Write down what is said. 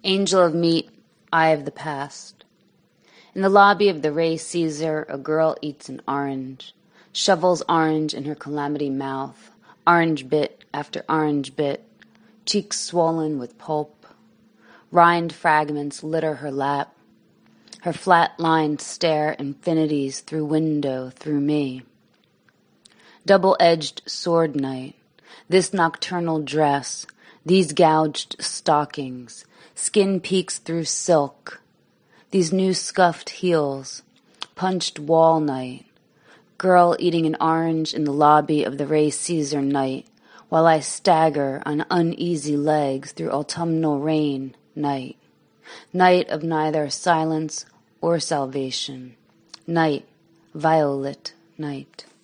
Angel of meat, eye of the past. In the lobby of the Ray Caesar, a girl eats an orange, shovels orange in her calamity mouth, orange bit after orange bit, cheeks swollen with pulp. Rind fragments litter her lap. Her flat-lined stare infinities through window, through me. Double-edged sword night, this nocturnal dress, these gouged stockings, skin peeks through silk, these new scuffed heels, punched wall night, girl eating an orange in the lobby of the Ray Caesar night, while I stagger on uneasy legs through autumnal rain night, night of neither silence or salvation, night, violet night.